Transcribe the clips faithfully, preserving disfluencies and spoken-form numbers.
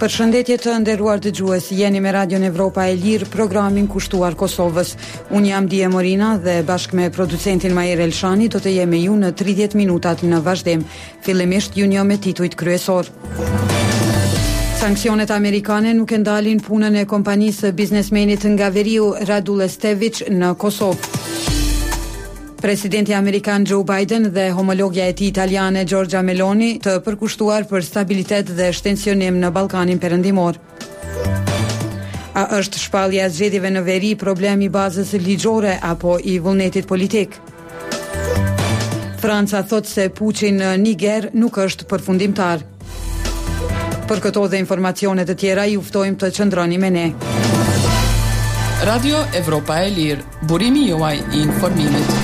Përshëndetje të nderuar dëgjues, jeni me Radion Evropa e Lirë, programin kushtuar Kosovës. Unë jam Dije Morina dhe bashkë me producentin Majer Elshani do të jemi ju në tridhjetë minutat në vazhdim. Fillimisht ju njoh me titujt kryesor. Sanksionet amerikane nuk e ndalin punën e kompanisë biznesmenit nga veriu Radule Stević në Kosovë. Presidenti amerikan Joe Biden dhe homologja e tij italiane Giorgia Meloni të përkushtuar për stabilitet dhe shtensionim në Ballkanin Perëndimor. A është shpallja e zgjedhjeve në veri problemi i bazës ligjore apo i vullnetit politik? Franca thot se puçi në Niger nuk është përfundimtar. Për këto dhe informacione të tjera ju ftojmë të qëndroni me ne. Radio Evropa e Lirë, burimi juaj i informimit.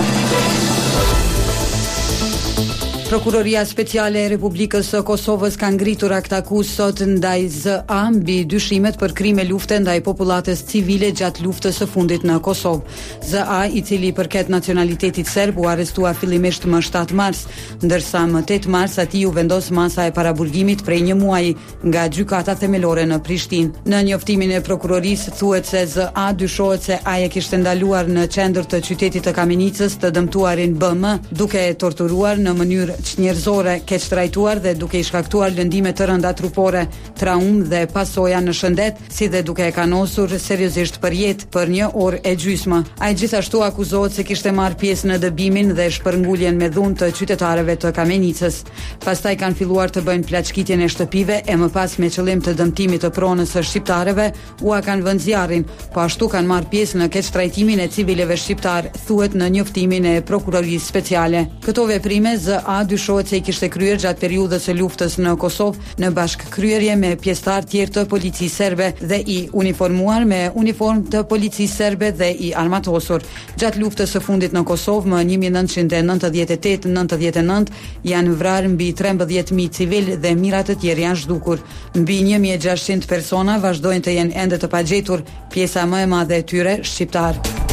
Prokuroria Speciale e Republikës së Kosovës ka ngritur akt akuzë sot ndaj Z A mbi dyshimet për krime lufte ndaj popullatës civile gjatë luftës së fundit në Kosovë. Z A, i cili përket nacionalitetit serb, u arrestua fillimisht më shtatë mars, ndërsa më tetë mars atij u vendos masa e paraburgimit prej një muaji nga gjykata themelore në Prishtinë. Në njoftimin e prokurorisë thuhet se Z A dyshohet se ai e kishte ndaluar në qendër të qytetit të Kamenicës të dëmtuarin B M, duke e torturuar në mënyrë njerëzore, keq trajtuar dhe duke i shkaktuar lëndime të rënda trupore, traumë dhe pasoja në shëndet, si dhe duke e kanosur seriozisht për jetë për një orë e gjysmë. Ai gjithashtu akuzohet se kishte marrë pjesë në dëbimin dhe shpërnguljen me dhunë të qytetarëve të Kamenicës. Pastaj kanë filluar të bëjnë plaçkitjen e shtëpive e më pas me qëllim të dëmtimit të pronës së shqiptarëve, ua kanë vënë zjarrin, po ashtu kanë marrë pjesë në keq trajtimin e civileve shqiptar, thuhet në njoftimin e prokurorisë speciale. Këto veprime Z A dyshohet se i kishte kryer gjatë periudhës së luftës në Kosovë në bashkëkryerje me pjesëtar tjerë të policisë serbe dhe i uniformuar me uniformë të policisë serbe dhe i armatosur. Gjatë luftës së fundit në Kosovë më një mijë nëntëqind e nëntëdhjetë e tetë nëntëdhjetë e nëntë janë vrarë mbi trembëdhjetë mijë civil dhe mijëra të tjerë janë zhdukur. Mbi një mijë e gjashtëqind persona vazhdojnë të jenë ende të pagjetur, pjesa më e madhe e tyre shqiptar.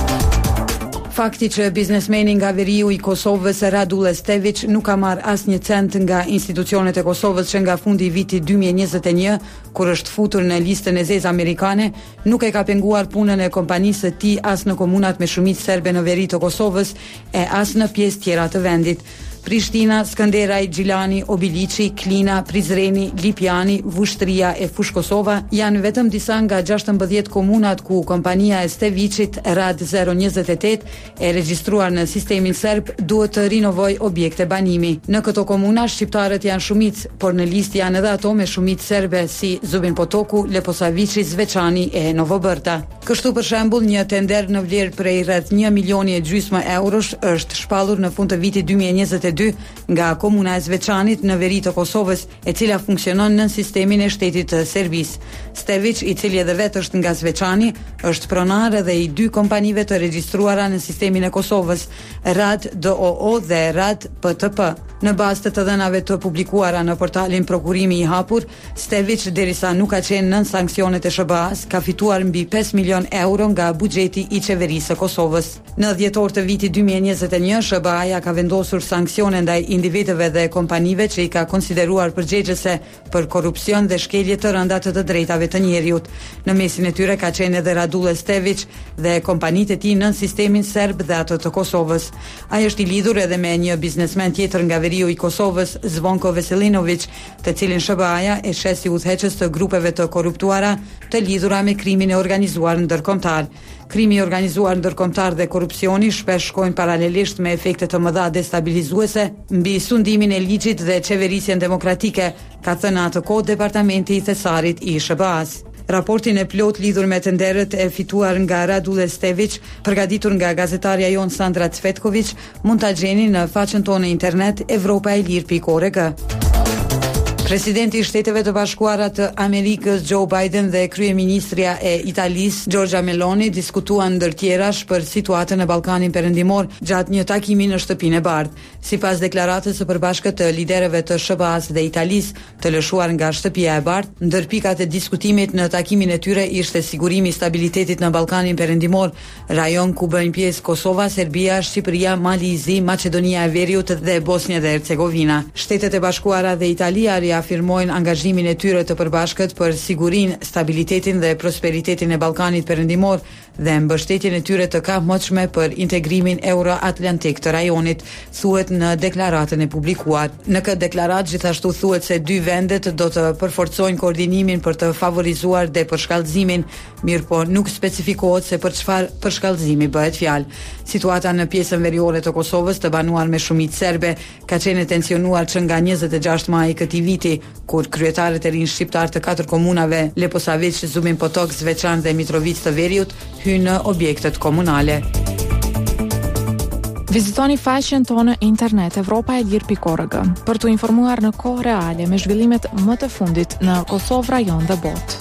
Fakti që biznesmeni nga veriu i Kosovës Radule Stević nuk ka marrë asnjë cent nga institucionet e Kosovës që nga fundi i vitit dy mijë e njëzet e një, kur është futur në listën e zezë amerikane, nuk e ka penguar punën e kompanisë së tij as në komunat me shumicë serbe në veri të Kosovës e as në pjesë tjera të vendit. Prishtina, Skënderaj, Gjilani, Obiliqi, Klina, Prizreni, Lipjani, Vushtria e Fush Kosova janë vetëm disa nga gjashtëmbëdhjetë komunat ku kompania e Stevićit Rad zero njëzet e tetë e regjistruar në sistemin serb duhet të rinovoj objekte banimi. Në këto komuna shqiptarët janë shumicë, por në listë janë edhe ato me shumicë serbe si Zubin Potoku, Leposaviçi, Zveçani e Novobërta. Kështu për shembull, një tender në vlerë prej rreth një milioni e gjysmë eurosh është shpallur në fund të vitit dy mijë e njëzet e dy nga komuna e Zveçanit në veri të Kosovës, e cila funksionon në sistemin e shtetit të Serbisë. Stević, i cili edhe vetë është nga Zveçani, është pronar edhe i dy kompanive të regjistruara në sistemin e Kosovës, Rad D O O dhe Rad P T P. Në bazë të të dhënave të publikuara në portalin Prokurimi i hapur, Stević, derisa nuk ka qenë nën sanksionet e S B A-s, ka fituar mbi pesë milion euro nga buxheti i qeverisë së Kosovës. Në dhjetor të vitit dy mijë e njëzet e një, S B A-ja ka vendosur sanksione ndaj individëve dhe kompanive që i ka konsideruar përgjegjëse për korrupsion dhe shkelje të rënda të të drejtave të njeriut. Në mesin e tyre ka qenë edhe Radule Stević dhe kompanitë e tij nën sistemin serb dhe atë të Kosovës. Ai është i lidhur edhe me një biznesmen tjetër nga veriu i Kosovës, Zvonko Veselinović, të cilin S B A-ja e sheh si udhëheqës të grupeve të korruptuara të lidhura me krimin e organizuar ndërkombëtar. Krimi i organizuar ndërkombëtar dhe korrupsioni shpesh shkojnë paralelisht me efekte të mëdha destabilizuese mbi sundimin e ligjit dhe qeverisjen demokratike, ka thënë atë kohë Departamenti i Thesarit i S B A-s. Raportin e plot lidhur me tenderët e fituar nga Radule Stević, përgatitur nga gazetarja jon Sandra Cvetković, mund ta gjeni në faqen tonë internet evropa e lirë pikë org. Presidenti i Shteteve të Bashkuara të Amerikës Joe Biden dhe kryeministria e Italisë Giorgia Meloni diskutuan ndër tjerash për situatën në Ballkanin Perëndimor gjatë një takimi në shtëpinë e Bardhë. Sipas deklaratës së përbashkët të liderëve të S B A-s dhe Italisë, të lëshuar nga shtëpia e Bardhë, ndër pikat e diskutimit në takimin e tyre ishte sigurimi i stabilitetit në Ballkanin Perëndimor, rajon ku bëjnë pjesë Kosova, Serbia, Shqipëria, Mali i Zi, Maqedonia e Veriut dhe Bosnia dhe Hercegovina. Shtetet e Bashkuara dhe Italia afirmojnë angazhimin e tyre të përbashkët për sigurinë, stabilitetin dhe prosperitetin e Ballkanit Perëndimor dhe mbështetjen e tyre të kapmëtshme për integrimin euro-atlantik të rajonit, thuhet në deklaratën e publikuar. Në këtë deklaratë gjithashtu thuhet se dy vendet do të përforcojnë koordinimin për të favorizuar dhe përshkallëzimin, mirë po nuk specifikohet se për çfarë përshkallëzimi bëhet fjalë. Situata në pjesën veriore të Kosovës, të banuar me shumicë serbe, ka qenë e tensionuar që nga njëzet e gjashtë maj i këtij viti, kur kryetarët e rinj shqiptar të katër komunave, Leposavić, Zubin Potok, Zveçan dhe Mitrovica të Veriut, hynë në objektet komunale. Vizitoni faqen tonë internet evropa e lir pikë org për të informuar në kohë reale me zhvillimet më të fundit në Kosovë, rajon dhe botë.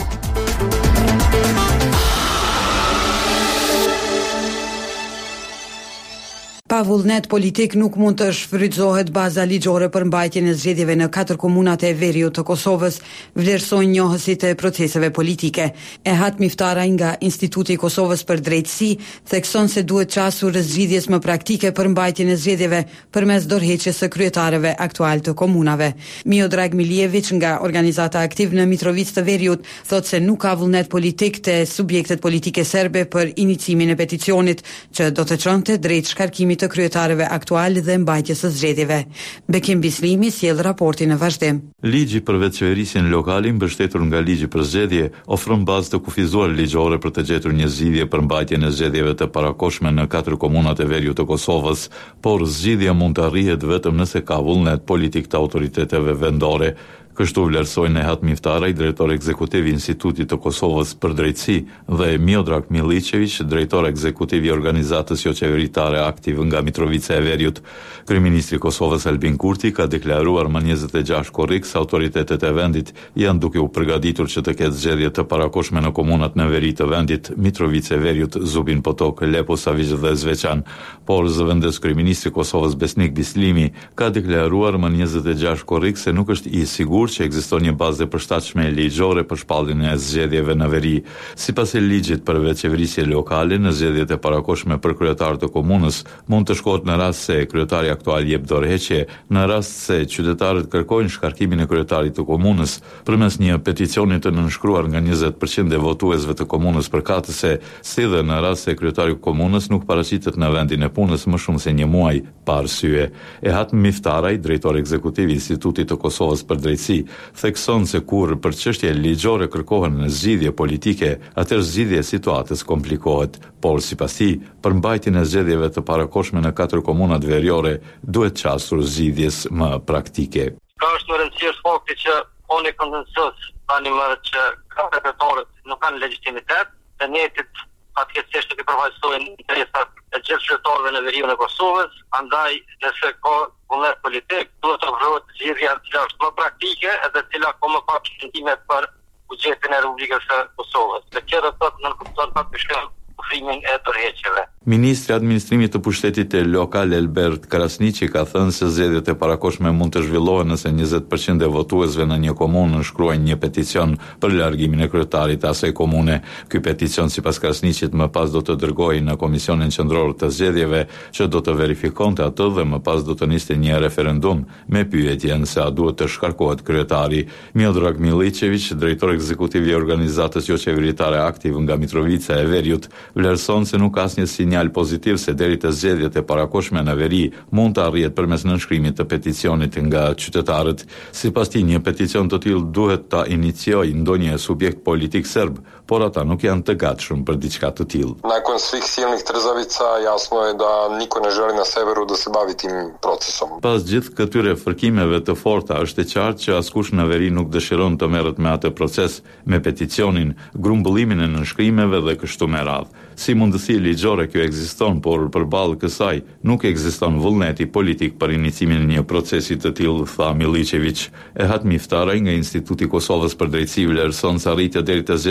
Pa vullnet politik nuk mund të shfrytëzohet baza ligjore për mbajtjen e zgjedhjeve në katër komunat e veriut të Kosovës, vlerësojnë njohësit e proceseve politike. Ehat Miftaraj nga Instituti i Kosovës për Drejtësi thekson se duhet qasur zgjidhjes më praktike për mbajtjen e zgjedhjeve përmes dorëheqjes së kryetarëve aktual të komunave. Miodrag Miljević nga Organizata Aktiv në Mitrovicë të Veriut thotë se nuk ka vullnet politik te subjektet politike serbe për iniciimin e peticionit që do të çonte drejt shkarkimit të kryetarëve aktual dhe mbajtjes së zgjedhjeve. Bekim Bislimi sjell raportin në vazhdim. Ligji për vetëqeverisjen lokale mbështetur nga ligji për zgjedhje ofron bazë të kufizuar ligjore për të gjetur një zgjidhje për mbajtjen e zgjedhjeve të parakoshme në katër komunat e veriut të Kosovës, por zgjidhja mund të arrihet vetëm nëse ka vullnet politik të autoriteteve vendore. Kështu vlerësojnë Nehat Miftaraj, drejtor ekzekutiv i Institutit të Kosovës për Drejtësi, dhe Miodrag Milićević, drejtor ekzekutiv i Organizatës jo qeveritare Aktiv nga Mitrovica e Veriut. Kryeministri i Kosovës Albin Kurti ka deklaruar më njëzet e gjashtë korrik se autoritetet e vendit janë duke u përgatitur që të ketë zgjedhje të parakoshme në komunat në veri të vendit, Mitrovica e Veriut, Zubin Potok, Leposavić dhe Zveçan. Por zëvendës kryeministri i Kosovës Besnik Bislimi ka deklaruar më njëzet e gjashtë korrik se nuk është i sigurt që ekziston një bazë e përshtatshme ligjore për shpalljen e zgjedhjeve në veri. Sipas e ligjit për vetëqeverisje lokale, në zgjedhjet e parakoshme për kryetar të komunës mund të shkohet në rast se kryetari aktual jep dorëheqje, në rast se qytetarët kërkojnë shkarkimin e kryetarit të komunës përmes një peticioni të nënshkruar nga njëzet përqind e votuesve të komunës përkatëse, si dhe në rast se kryetari i komunës nuk paraqitet në vendin e punës më shumë se një muaj pa arsye. Ehat Miftaraj, drejtor ekzekutiv i Institutit të Kosovës për Drejtësi, thekson se kur për çështje ligjore kërkohen në zgjidhje politike, atëherë zgjidhja e situatës komplikohet, por sipas tij, për mbajtjen e zgjedhjeve të parakoshme në katër komunat veriore, duhet qasur zgjidhjes më praktike. Ka është më rëndësishme fakti që oni konsensus tani më që kryetarët nuk kanë legjitimitet, të njëjtit fatkeqësisht nuk i përfaqësojnë interesat e gjithë qytetarëve në veriun e Kosovës, andaj nëse ka vullnet politik, duhet të ofrohet zgjidhja që është më praktike edhe cila ka më pak shëndime për buxhetin e Republikës së Kosovës. Dhe kjo do të thotë nënkupton fatkeqësisht ofrimin e dorëheqjeve. Ministri i Administrimit të Pushtetit të Lokal Elbert Krasniqi ka thënë se zgjedhjet e parakoshme mund të zhvillohen nëse njëzet përqind e votuesve në një komunë nënshkruajnë një peticion për largimin e kryetarit të asaj komune. Ky peticion sipas Krasniqit më pas do të dërgohej në Komisionin Qendror të Zgjedhjeve, që do të verifikonte atë dhe më pas do të niste një referendum me pyetjen se a duhet të shkarkohet kryetari. Miodrag Milićević, drejtor ekzekutiv i Organizatës jo qeveritare Aktiv nga Mitrovica e Veriut, vlerëson se nuk ka asnjë sinjal pozitiv se deri te zgjedhjet e parakoshme në veri mund të arrihet përmes nënshkrimit të peticionit nga qytetarët. Sipas tij, një peticion të tillë duhet ta iniciojë ndonjë subjekt politik serb, por ata nuk janë të gatshëm për diçka të tillë. Nakon svih silnih trzavica jasno je da niko ne želi na severu da se bavi tim procesom. Pas gjithë këtyre fërkimeve të forta, është e qartë që askush në veri nuk dëshiron të merret me atë proces, me peticionin, grumbullimin e nënshkrimeve dhe kështu me radhë. Si mundësi ligjore kjo ekziston, por përballë kësaj nuk ekziston vullneti politik për iniciimin e një procesi të tillë, tha Milićević. Ehat Miftaraj nga Instituti i Kosovës për Drejtësi vlerëson se arritja deri te zgjedhjet e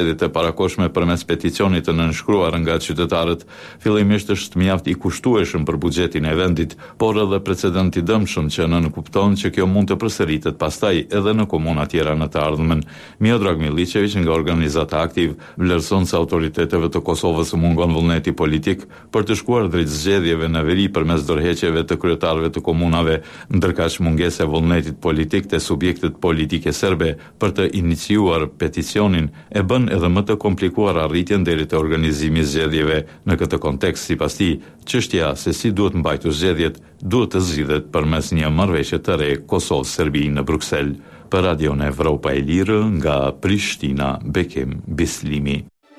parakoshme përmes peticionit të nënshkruar nga qytetarët, fillimisht është mjaft i kushtueshëm për buxhetin e vendit, por edhe precedent i dëmshëm që nënkupton që kjo mund të përsëritet pastaj edhe në komuna tjera në të ardhmen. Miodrag Milicevic nga organizata Aktiv vlerëson se autoriteteve të Kosovës mungon vullneti politik për të shkuar drejt zgjedhjeve në veri përmes dorëheqjeve të kryetarëve të komunave, ndërkaq mungesa e vullnetit politik të subjektet politike serbe për të iniciuar peticionin e bën edhe më të komplikuar arritjen deri te organizimi i zgjedhjeve. Në këtë kontekst, sipas tij, çështja se si duhet mbajtur zgjedhjet duhet të zgjidhet përmes një marrëveshje të re Kosovë-Serbi në Bruksel. Për Radion Evropa e Lirë nga Prishtina, Bekim Bislimi.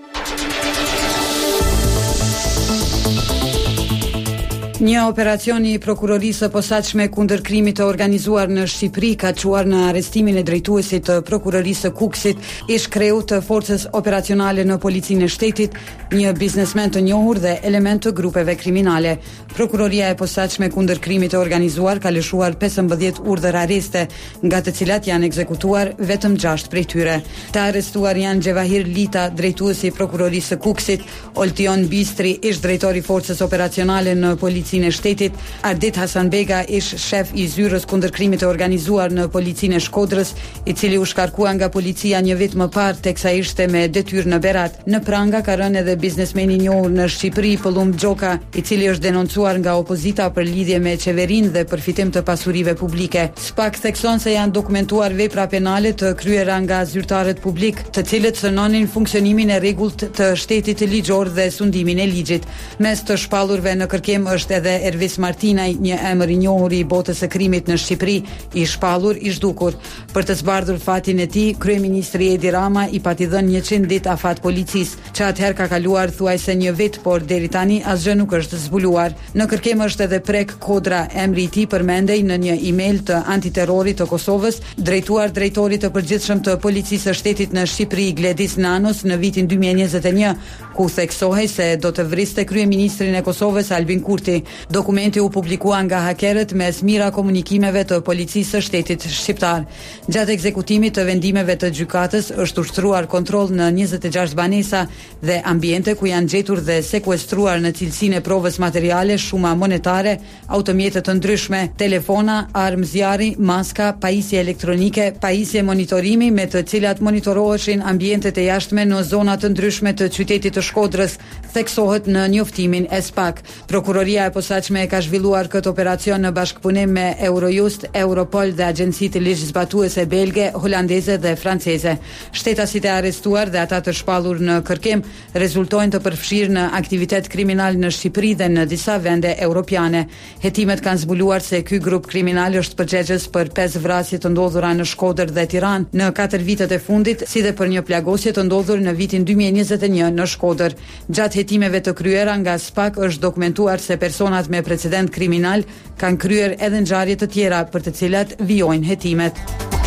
Një operacion i prokurorisë së posaçme kundër krimit të organizuar në Shqipëri ka çuar në arrestimin e drejtuesit të prokurorisë së Kukësit, ish kreu të forcës operacionale në policinë e shtetit, një biznesmen të njohur dhe element të grupeve kriminale. Prokuroria e posaçme kundër krimit të organizuar ka lëshuar pesëmbëdhjetë urdhër arreste, nga të cilat janë ekzekutuar vetëm gjashtë prej tyre. Të arrestuar janë Gjevahir Lita, drejtuesi i prokurorisë së Kukësit, Oltion Bistri, ish drejtori i forcës operacionale në policinë e shtetit, Ardit Hasanbega, ish shef i zyrës kundër krimit të organizuar në policinë e Shkodrës, i cili u shkarkua nga policia një vit më parë teksa ishte me detyrë në Berat. Në pranga ka rënë edhe biznesmeni i njohur në Shqipëri, Pëllum Gjoka, i cili është denoncuar nga opozita për lidhje me qeverinë dhe përfitim të pasurive publike. SPAK thekson se janë dokumentuar vepra penale të kryera nga zyrtarët publik, të cilët synonin funksionimin e rregullt të shtetit ligjor dhe sundimin e ligjit. Mes të shpallurve në kërkim është edhe Ervis Martinaj, një emër i njohur i botës së krimit në Shqipëri, i shpallur, i zhdukur. Për të zbardhur fatin e tij, kryeministri Edi Rama i pati dhënë njëqind ditë afat policisë, që atëherë ka kaluar thuajse një vit, por deri tani asgjë nuk është zbuluar. Në kërkim është edhe Prek Kodra, emri i tij përmendej në një email të antiterrorit të Kosovës, drejtuar drejtorit të përgjithshëm të policisë së shtetit në Shqipëri, Gledis Nanos, në vitin dy mijë e njëzet e një, ku theksohej se do të vriste kryeministrin e Kosovës Albin Kurti. Dokumenti u publikua nga hakerët mes mira komunikimeve të policisë së shtetit shqiptar. Gjatë ekzekutimit të vendimeve të gjykatës është ushtruar kontroll në njëzet e gjashtë banesa dhe ambiente ku janë gjetur dhe sekuestruar në cilësinë e provës materiale shuma monetare, automjete të ndryshme, telefona, armë zjarri, maska, pajisje elektronike, pajisje monitorimi me të cilat monitoroheshin ambientet e jashtme në zona të ndryshme të qytetit të Shkodrës, theksohet në njoftimin e SPAK. Prokuroria e posaçme ka zhvilluar këtë operacion në bashkëpunim me Eurojust, Europol dhe agjencitë ligjzbatuese belge, holandeze dhe franceze. Shtetasit e arrestuar dhe ata të shpallur në kërkim rezultojnë të përfshirë në aktivitet kriminal në Shqipëri dhe në disa vende europiane. Hetimet kanë zbuluar se ky grup kriminal është përgjegjës për pesë vrasje të ndodhura në Shkodër dhe Tiranë në katër vitet e fundit, si dhe për një plagosje të ndodhur në vitin dy mijë e njëzet e një në Shkodër. Gjatë hetimeve të kryera nga SPAK është dokumentuar se personat me precedent kriminal kanë kryer edhe ngjarje të tjera për të cilat vijojnë hetimet.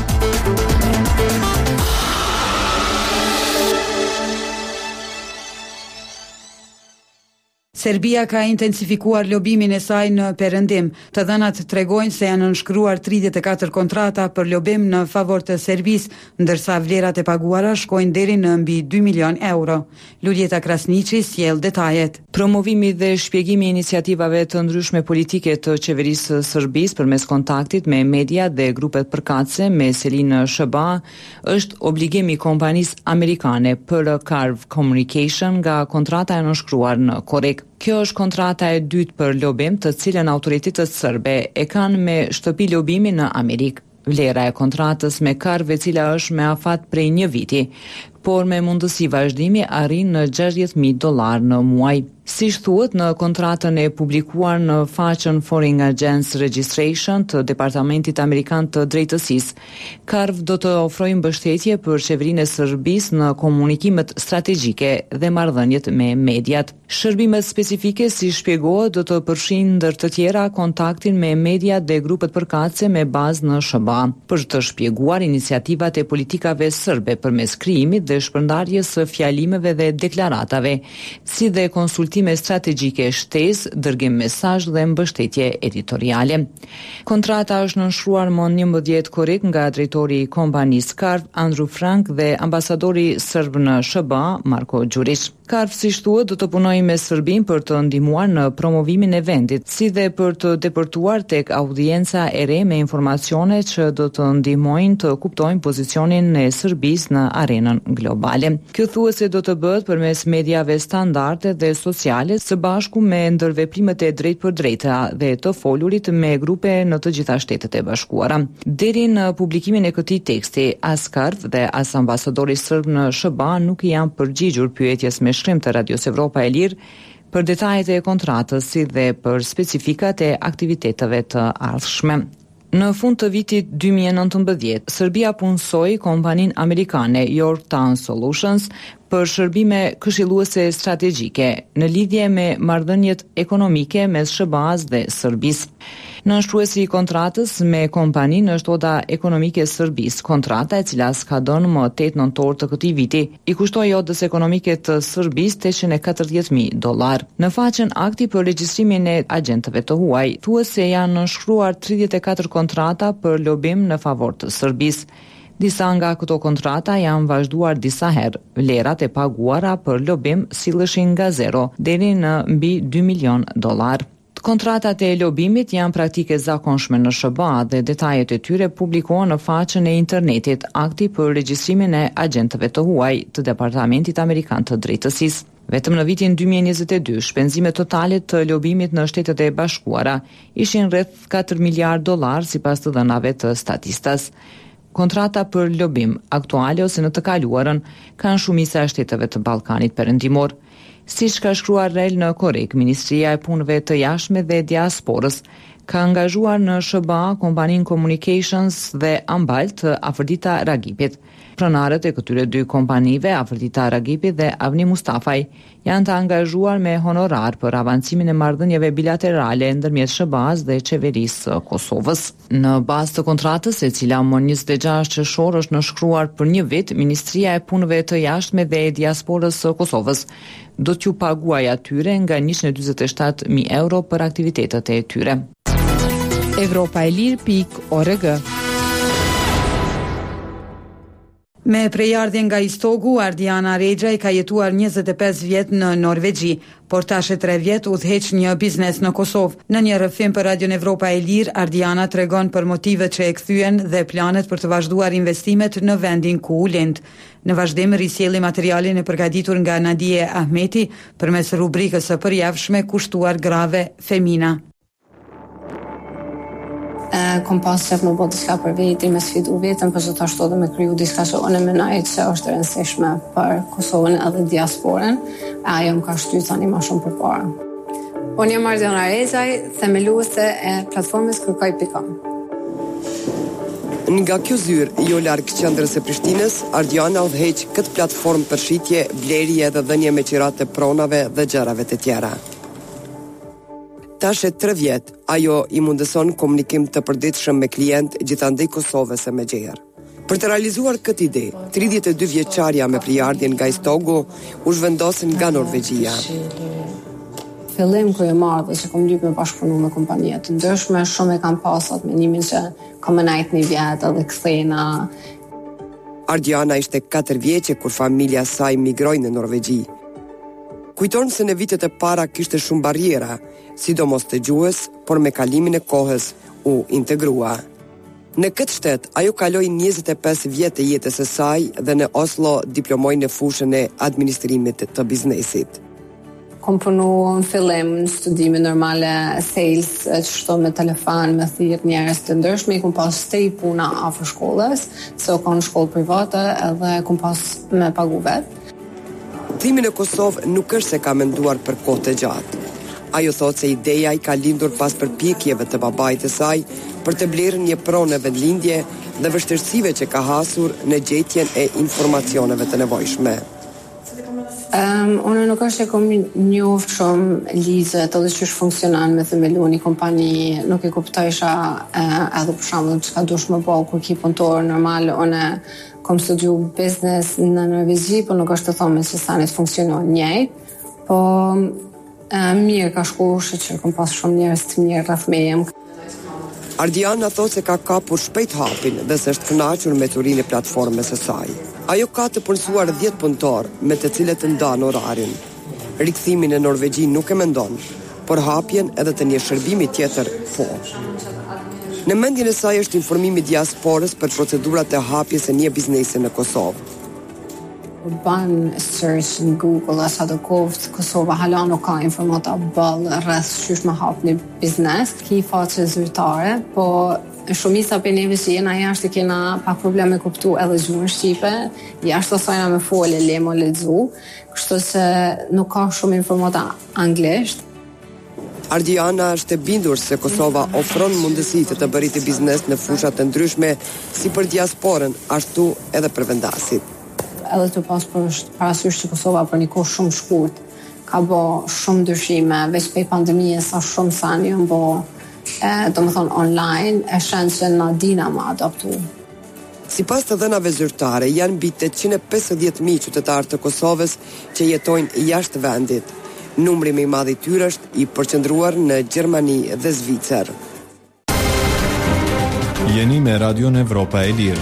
Serbia ka intensifikuar lobimin e saj në perëndim. Të dhënat tregojnë se janë nënshkruar tridhjetë e katër kontrata për lobim në favor të Serbisë, ndërsa vlerat e paguara shkojnë deri në mbi dy milion euro. Luljeta Krasniqi sjell detajet. Promovimi dhe shpjegimi i iniciativave të ndryshme politike të qeverisë së Serbisë përmes kontaktit me media dhe grupet përkatëse me Selin Shëba është obligim i kompanisë amerikane për Carve Communication nga kontrata e nënshkruar në korrekt. Kjo është kontrata e dytë për lobim të cilën autoritetet serbe e kanë me shtëpi lobimi në Amerikë. Vlera e kontratës me Carve, e cila është me afat prej një viti, por me mundësi vazhdimi arrin në gjashtëdhjetë mijë dollar në muaj. Siç thuhet në kontratën e publikuar në faqen Foreign Agents Registration të Departamentit Amerikan të Drejtësisë, Carve do të ofrojë mbështetje për qeverinë e Serbisë në komunikimet strategjike dhe marrëdhëniet me mediat. Shërbimet specifike, si shpjegohet, do të përfshin ndër të tjera kontaktin me media dhe grupet përkatëse me bazë në SHBA, për të shpjeguar iniciativat e politikave serbe përmes krijimit dhe shpërndarjes së fjalimeve dhe deklaratave, si dhe konsultime strategjike, shtesë, dërgim mesazh dhe mbështetje editoriale. Kontrata është nënshkruar më njëmbëdhjetë korrik nga drejtori i kompanisë Karv, Andrew Frank, dhe ambasadori serb në S B A, Marko Đurić. Karv, si thuhet, do të punojë me Serbinë për të ndihmuar në promovimin e vendit, si dhe për të depërtuar tek audienca e re me informacione që do të ndihmojnë të kuptojnë pozicionin e Serbisë në arenën globale. Kjo thuhet do të bëhet përmes mediave standarde dhe sociale, së bashku me ndërveprimet e drejtpërdrejta dhe të folurit me grupe në të gjitha Shtetet e Bashkuara. Deri në publikimin e këtij teksti, as Karv dhe as ambasadori serb në S B A nuk i janë përgjigjur pyetjes me shkrim të Radios Evropa e Lirë për detajet e kontratës si dhe për specifikat e aktiviteteve të ardhshme. Në fund të vitit dy mijë e nëntëmbëdhjetë, Serbia punësoi kompaninë amerikane Yorktown Solutions për shërbime këshilluese strategjike në lidhje me marrëdhëniet ekonomike mes S B A-s dhe Serbisë. Nënshkruesi i kontratës me kompaninë është Oda Ekonomike e Serbisë. Kontrata, e cila ka dhënë më tetë nëntor të këtij viti, i kushtoi Odës Ekonomike të Serbisë tetëqind e katërdhjetë mijë dollar. Në faqen akti për regjistrimin e agentëve të huaj, thuhet se janë nënshkruar tridhjetë e katër kontrata për lobim në favor të Serbisë. Disa nga këto kontrata janë vazhduar disa herë. Vlerat e paguara për lobim silleshin nga zero deri në mbi dy milion dollar. Kontratat e lobimit janë praktike zakonshme në S B A dhe detajet e tyre publikohen në faqen e internetit akti për regjistrimin e agentëve të huaj të Departamentit Amerikan të Drejtësisë. Vetëm në vitin dy mijë e njëzet e dy, shpenzimet totale të lobimit në Shtetet e Bashkuara ishin rreth katër miliardë dollar sipas të dhënave të Statistas. Kontrata për lobim aktuale ose në të kaluarën kanë shumica e shteteve të Ballkanit Perëndimor. Siç ka shkruar Rel në korrik, Ministria e Punëve të Jashtme dhe Diasporës ka angazhuar në S B A kompaninë Communications dhe Ambal të Afërdita Ragipit. Pronarët e këtyre dy kompanive, Afërdita Ragipit dhe Avni Mustafaj, janë të angazhuar me honorar për avancimin e marrëdhënieve bilaterale ndërmjet S B A-s dhe qeverisë së Kosovës. Në bazë të kontratës, e cila më njëzet e gjashtë qershor është nënshkruar për një vit, Ministria e Punëve të Jashtme dhe Diasporës së Kosovës do t'ju paguaj atyre nga njëqind e dyzet e shtatë mijë euro për aktivitetet e tyre. Evropa e Lirë pikë org. Me prejardhje nga Istogu, Ardiana Rexhaj ka jetuar njëzet e pesë vjet në Norvegji, por tash e tre vjet udhëheq një biznes në Kosovë. Në një rrëfim për Radion Evropa e Lirë, Ardiana tregon për motivet që e kthyen dhe planet për të vazhduar investimet në vendin ku u lind. Në vazhdim risjelli materialin e përgatitur nga Nadije Ahmeti përmes rubrikës së përjavshme kushtuar grave Femina. E, kom pas qef më bëtë diska për veti, me sfidu vetën, për që të ashtu dhe me kryu diska që unë menaj që është rëndësishme për Kosovën edhe diasporën, e ajo më ka shty tani ma shumë për para. Unë jam Ardiana Rexhaj, themeluese e platformës kërkoj pikë com. Nga kjo zyrë, jo larg qendrës së Prishtinës, Ardiana udhëheq këtë platformë për shitje, blerje dhe dhënie me qirat të pronave dhe gjërave të tjera. Tash e tre vjet, ajo i mundëson komunikim të përditshëm me klient gjithandej Kosovës e me gjerë. Për të realizuar këtë ide, tridhjetë e dy vjeçarja me prejardhjen nga Istogu u zhvendosin nga Norvegjia. Fillim kur e marrë dhe që kom lyp me bashkëpunu me kompanie të ndryshme, shumë e kam pasat me nimin që kam najt një vjetë edhe kthena. Ardiana ishte katër vjeçe kur familja saj migroi në Norvegji. Kujton se në vitet e para kishte shumë barriera, sidomos të gjuhës, por me kalimin e kohës u integrua. Në këtë shtet, ajo kaloi njëzet e pesë vjet e jetës së saj dhe në Oslo diplomoi në fushën e administrimit të biznesit. Kom punu në fillim në studime normale sales, që shto me telefon, me thirr njerëz të ndryshme, kom pas te i puna afër shkollës, se o ka në shkollë private edhe kom pas me pagu vetë. Kthimi në Kosovë nuk është se ka menduar për kohë të gjatë. Ajo thotë se ideja i ka lindur pas përpjekjeve të babait të saj për të blerë një pronë vendlindje dhe vështirësive që ka hasur në gjetjen e informacioneve të nevojshme. Um, unë nuk është e kom njoh shumë lizet edhe që është funksionan me themelu një kompani, nuk e kuptojsha uh, edhe për shembull çka dush më bëj kur ki punëtor normal, unë kom studiu business në Norvegji, po nuk është të thonë që sanit funksionon njëjtë, po e, mirë ka shku, që kom pas shumë njerëz të mirë rreth meje. Ardiana thot se ka kapur shpejt hapin dhe se është kënaqur me turinë e platformës së saj. Ajo ka të punësuar dhjetë punëtor me të cilët të ndan orarin. Rikthimin në Norvegji nuk e mendon, por hapjen edhe të një shërbimi tjetër po. Në mendjen e saj është informimi diasporës për procedurat e hapjes së një biznesi në Kosovë. Ban search në Google asa do kovët, Kosova hala nuk ka informata bëllë rreth qysh me hap një biznes, ki faqe zyrtare, po shumica për neve që jena jashtë kena pak probleme kuptu edhe gjuhën shqipe, jashtë osojna me fole, lemo, ledzu, kështu se nuk ka shumë informata anglisht. Ardiana është e bindur se Kosova ofron mundësi të të bëriti biznes në fushat të ndryshme si për diasporën, ashtu edhe për vendasit. Edhe të pas për parasysh që Kosova për një kohë shumë shkurt ka bo shumë ndryshime, veç për pandemije sa shumë sa një bo e, do më thonë online, e shenë që na dina ma adaptu. Si pas të dhënave zyrtare, janë mbi tetëqind e pesëdhjetë mijë qytetarë të Kosovës që jetojnë jashtë vendit. Numri më i madh i tyre është i përqendruar në Gjermani dhe Zvicër. Jeni me Radion Evropa e Lirë.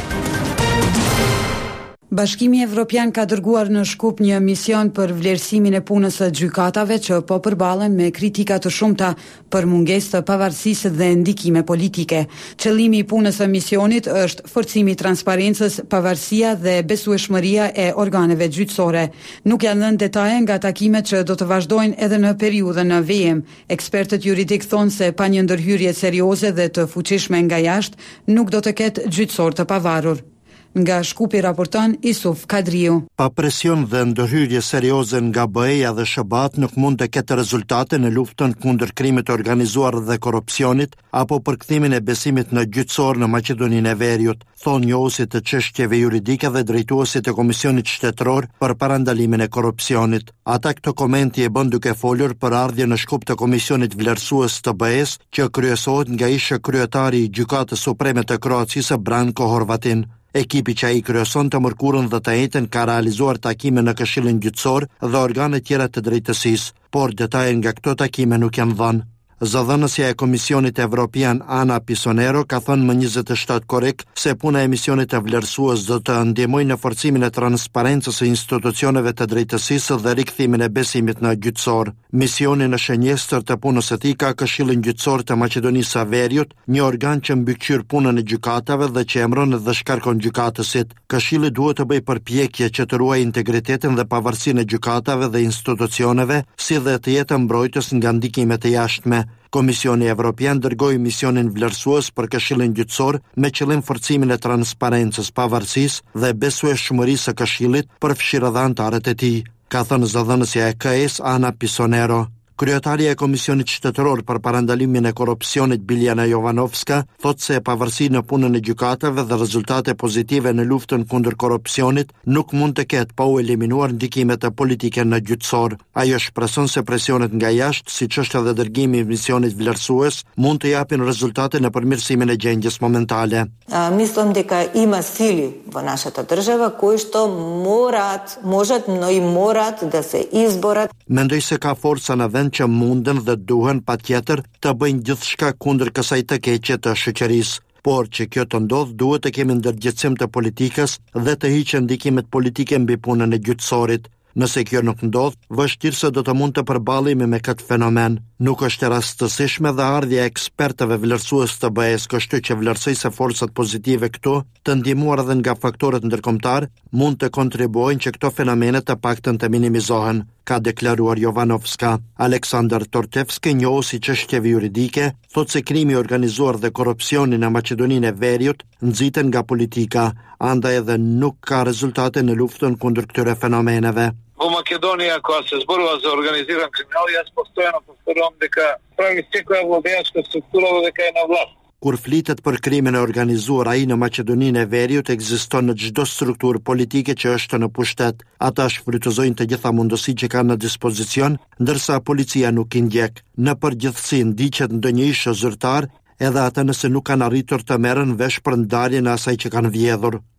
Bashkimi Evropian ka dërguar në Shkup një mision për vlerësimin e punës së gjykatave që po përballen me kritika të shumta për mungesë të pavarësisë dhe ndikime politike. Qëllimi i punës së misionit është forcimi i transparencës, pavarësia dhe besueshmëria e organeve gjyqësore. Nuk janë dhënë detaje nga takimet që do të vazhdojnë edhe në periudhën e vijim. Ekspertët juridik thonë se pa një ndërhyrje serioze dhe të fuqishme nga jashtë, nuk do të ketë gjyqësor të pavarur. Nga Shkupi raporton Isuf Kadriu. Pa presion dhe ndërhyrje serioze nga B E-ja dhe S B A-t nuk mund të ketë rezultate në luftën kundër krimit të organizuar dhe korrupsionit apo për kthimin e besimit në gjyqësor në Maqedoninë e Veriut, thonë njohuesit të çështjeve juridike dhe drejtuesit e Komisionit Shtetëror për parandalimin e korrupsionit. Ata këto komenti e bën duke folur për ardhje në Shkup të Komisionit Vlerësues të B E-s, që kryesohet nga ish kryetari i Gjykatës Supreme të Kroacisë Branko Horvatin. Ekipi që ai kryeson të mërkurën dhe të njëjtën ka realizuar takime në Këshillin Gjyqësor dhe organe tjera të drejtësisë, por detaje nga këto takime nuk janë dhënë. Zëdhënësja e Komisionit Evropian Ana Pisonero ka thënë më njëzet e shtatë korrik se puna e misionit të vlerësues do të ndihmojë në forcimin e transparencës së institucioneve të drejtësisë dhe rikthimin e besimit në gjyqësor. Misioni në shënjestër të punës së tij ka Këshillin Gjyqësor të Maqedonisë së Veriut, një organ që mbikëqyr punën e gjykatave dhe që emëron dhe shkarkon gjykatësit. Këshilli duhet të bëjë përpjekje që të ruajë integritetin dhe pavarësinë e gjykatave dhe institucioneve, si dhe të jetë mbrojtës nga ndikimet e jashtme. Komisioni Evropian dërgoi misionin vlerësues për Këshillin Gjyqësor me qëllim forcimin e transparencës, pavarësisë dhe besueshmërisë së Këshillit për fshirë dhe anëtarët e tij, ka thënë zëdhënësja e K E-s Ana Pisonero. Kryetaria e Komisionit Shtetëror për parandalimin e korrupsionit Biljana Jovanovska thotë se pavarësi në punën e gjykatave dhe rezultate pozitive në luftën kundër korrupsionit nuk mund të ketë pa u eliminuar ndikimet e politike në gjyqësor. Ajo shpreson se presionet nga jashtë, siç është edhe dërgimi i misionit vlerësues, mund të japin rezultate në përmirësimin e gjendjes momentale. Mislim дека има сили во нашата држава кои што морат, можат, но и морат да се изборат. Mendoj se ka forca në vend që munden dhe duhen patjetër të bëjnë gjithçka kundër kësaj të keqe të shoqërisë. Por që kjo të ndodh, duhet të kemi ndërgjegjësim të politikës dhe të hiqen ndikimet politike mbi punën e gjyqësorit. Nëse kjo nuk ndodh, vështirë se do të mund të përballemi me këtë fenomen. Nuk është e rastësishme dhe ardhja e ekspertëve vlerësues të B E-s, kështu që vlerësoj se forcat pozitive këtu, të ndihmuar edhe nga faktorët ndërkombëtar, mund të kontribuojnë që këto fenomene të paktën të minimizohen, ka deklaruar Jovanovska. Aleksandar Tortevski, njohuesi çështjeve juridike, thotë se krimi i organizuar dhe korrupsioni në Maqedoninë e Veriut nxiten nga politika, andaj edhe nuk ka rezultate në luftën kundër këtyre fenomeneve. Во Македонија кога се зборува за организиран криминал, јас постојано повторувам дека прави секоја владеачка структура дека е на власт. Kur flitet për krimin e organizuar ai në Maqedoninë e Veriut ekziston në çdo strukturë politike që është në pushtet. Ata shfrytëzojnë të gjitha mundësitë që kanë në dispozicion, ndërsa policia nuk i ndjek. Në përgjithësi ndiqet ndonjë ish zyrtar, edhe ata nëse nuk kanë arritur të merren vesh për ndarjen e asaj që kanë vjedhur.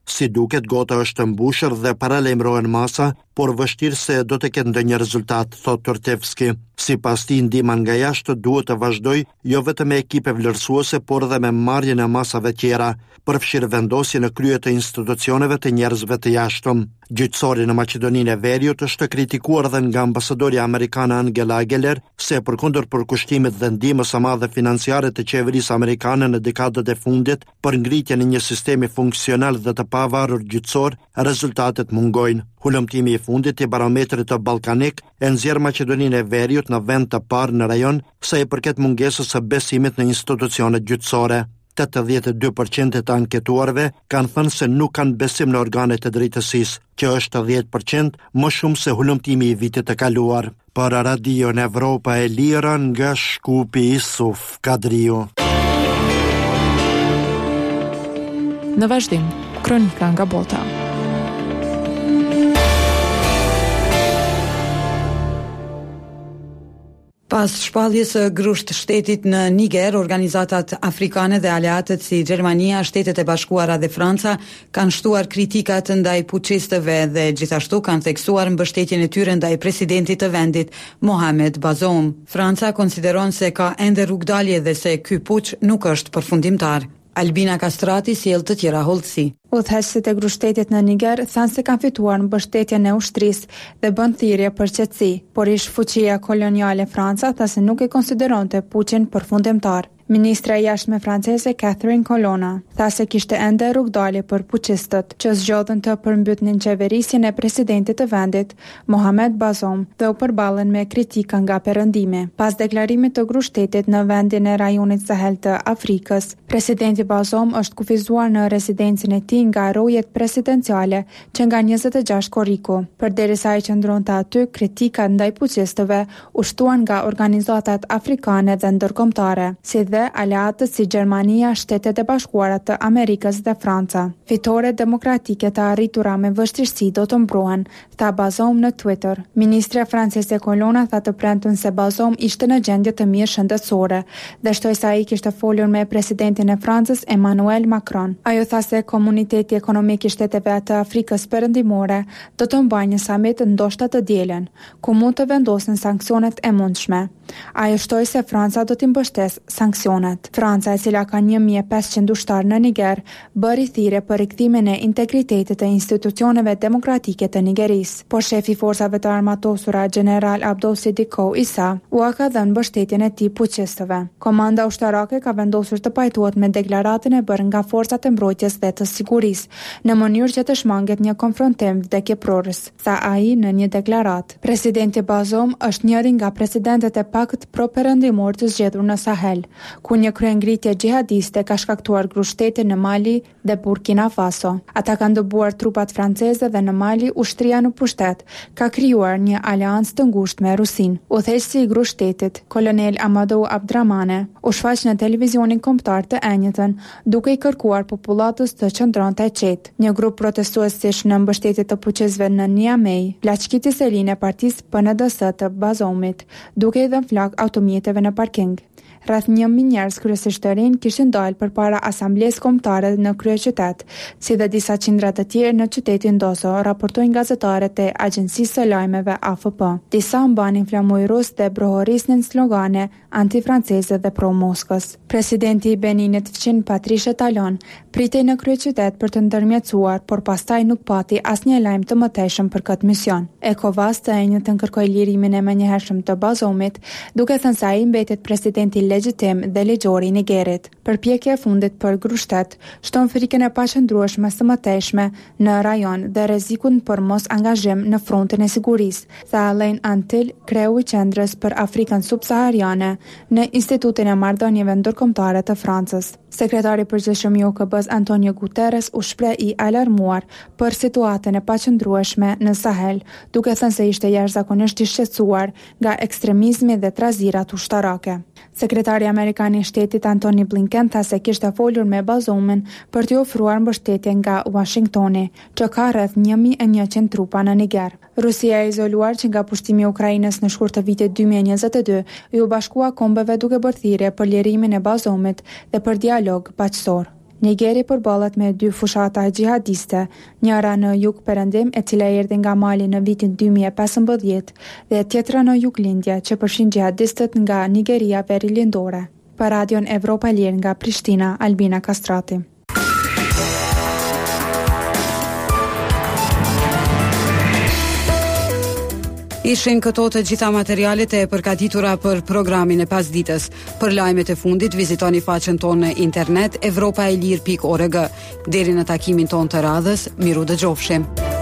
Si duket, gota është mbushur dhe paralajmërohen masa, por vështirë se do të ketë ndonjë rezultat, thot Tortevski. Sipas tij, ndihma nga jashtë duhet të vazhdojë jo vetëm me ekipe vlerësuese, por edhe me marrjen e masave tjera, përfshirë vendosjen në krye të institucioneve të njerëzve të jashtëm. Gjyqësori në Maqedoninë e Veriut është kritikuar dhe nga ambasadorja amerikane Angela Geller se përkundër përkushtimit dhe ndihmës së madhe financiare të qeverisë amerikane në dekadat e fundit për ngritjen e një sistemi funksional dhe të pavarur gjyqësor, rezultatet mungojnë. Hulumtimi i fundit i barometrit të Ballkanik e nxjerr Maqedoninë e Veriut në vend të parë në rajon sa i përket mungesës së besimit në institucionet gjyqësore. tetëdhjetë e dy përqind të anketuarve kanë thënë se nuk kanë besim në organet e drejtësisë, që është dhjetë përqind më shumë se hulumtimi i vitit të kaluar. Për Radio Evropa e Lira nga Shkupi Isuf Kadriu. Në vazhdim, kronika nga bota. Pas shpalljes së grusht shtetit në Niger, organizatat afrikane dhe aleatët si Gjermania, Shtetet e Bashkuara dhe Franca kanë shtuar kritikat ndaj puçistëve dhe gjithashtu kanë theksuar mbështetjen e tyre ndaj presidentit të vendit, Mohamed Bazoum. Franca konsideron se ka ende rrugdalje dhe se ky puç nuk është përfundimtar. Albina Kastrati sjell të tjera hollësi. Udhëheqësit e grushtetit në Niger thanë se kanë fituar mbështetjen e ushtrisë dhe bën thirrje për qetësi, por ish fuqia koloniale Franca tha se nuk e konsideronte puçin përfundimtar. Ministra e jashtme franceze Catherine Colonna tha se kishte ende rrugdalje për puçistët që zgjodhen të përmbytnin qeverisjen e presidentit të vendit, Mohamed Bazoum, dhe u përballën me kritika nga perëndimi. Pas deklarimit të grushtetit në vendin e rajonit Sahel të Afrikës, presidenti Bazoum është kufizuar në rezidencën e tij nga rojet presidenciale që nga njëzet e gjashtë korriku. Përderisa ai qëndronte aty, kritika ndaj puçistëve u shtuan nga organizatat afrikane dhe ndërkombëtare, si dhe aleatët si Gjermania, Shtetet e Bashkuara të Amerikës dhe Franca. Fitore demokratike të arritura me vështirësi do të mbrohen, tha Bazoum në Twitter. Ministra franceze Colonna tha të premten se Bazoum ishte në gjendje të mirë shëndetësore dhe shtoi se ai kishte folur me presidentin e Francës Emmanuel Macron. Ajo tha se komuniteti ekonomik i shteteve të Afrikës Perëndimore do të mbajë një samit ndoshta të dielën, ku mund të vendosen sanksionet e mundshme. Ajo shtoi se Franca do t'i mbështesë sanksionet. Franca, e cila ka një mijë e pesëqind ushtarë në Niger, bëri thirrje për rikthimin e integritetit të institucioneve demokratike të Nigerisë. Por shefi i forcave të armatosura General Abdou Sidiko Issa u ka dhënë mbështetjen e tij puçistëve. Komanda ushtarake ka vendosur të pajtohet me deklaratën e bërë nga forcat e mbrojtjes dhe të sigurisë, në mënyrë që të shmanget një konfrontim vdekjeprorës, tha ai në një deklaratë. Presidenti Bazoum është njëri nga presidentët e pakët pro-perëndimor të zgjedhur në Sahel, ku një kryengritje gjihadiste ka shkaktuar grushtetin në Mali dhe Burkina Faso. Ata kanë dëbuar trupat franceze dhe në Mali ushtria në pushtet ka krijuar një aleancë të ngushtë me Rusin. Udhëheqësi i grushtetit, kolonel Amadou Abdramane, u shfaq në televizionin kombëtar të enjëtën, duke i kërkuar popullatës të qëndronte e qetë. Një grup protestuesish në mbështetje të puçistëve në Niamey plaçkiti selin e partisë P N D S të Bazoumit, duke i dhënë flak automjeteve në parking. Rreth një mijë njerëz, kryesisht të rinj, kishin dalë përpara asamblesë kombëtare në kryeqytet, si dhe disa qindra të tjerë në qytetin Dosso, raportojnë gazetarët e agjencisë së lajmeve A F P. Disa mbanin flamujrus dhe brohorisnin slogane antifranceze dhe pro-Moskës. Presidenti i Beninit fqin Patrice Talon pritej në kryeqytet për të ndërmjetësuar, por pastaj nuk pati asnjë lajm të mëtejshëm për këtë mision. ECOWAS të enjëtën kërkoi lirimin e menjëhershëm të Bazoumit, duke thënë se ai mbetet presidenti legjitim dhe ligjor i Nigerit. Përpjekja e fundit për grushtet shton frikën e paqëndrueshme së mëtejshme në rajon dhe rrezikun për mos angazhim në frontin e sigurisë, tha Alain Antil, kreu i qendrës për Afrikën subsahariane në Institutin e Marrëdhënieve Ndërkombëtare të Francës. Sekretari i përgjithshëm i O K B-s Antonio Guterres u shpreh i alarmuar për situatën e paqëndrueshme në Sahel, duke thënë se ishte jashtëzakonisht i shqetësuar nga ekstremizmi dhe trazirat ushtarake. Sekretari amerikan i shtetit Antony Blinken tha se kishte folur me Bazoumin për t'i ofruar mbështetje nga Washingtoni, që ka rreth një mijë e njëqind trupa në Niger. Rusia e izoluar që nga pushtimi i Ukrainës në shkurt të vitit dy mijë e njëzet e dy i u bashkua kombeve duke bërë thirrje për lirimin e Bazoumit dhe për dialog paqësor. Nigeri përballet me dy fushata gjihadiste, njëra në jug perëndim e cila erdhi nga Mali në vitin dy mijë e pesëmbëdhjetë dhe tjetra në juglindje që përfshin gjihadistët nga Nigeria Verilindore. Për Radion Evropa e Lirë nga Prishtina, Albina Kastrati. Ishin këto të gjitha materialet e përgatitura për programin e pasdites. Për lajmet e fundit, vizitoni faqen tonë në internet evropaelir pikë org. Deri në takimin tonë të radhës, miru dëgjofshim.